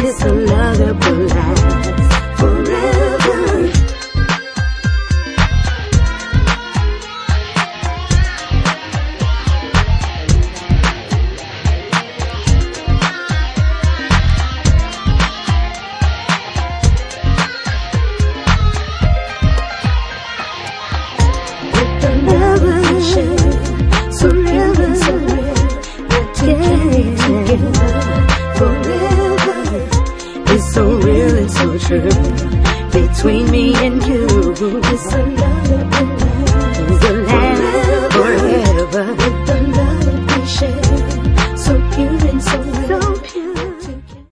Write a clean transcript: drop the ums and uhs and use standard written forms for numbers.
It's a love that will last forever. So real, we're together forever. It's so real, it's so true. Between me and you, it's a love.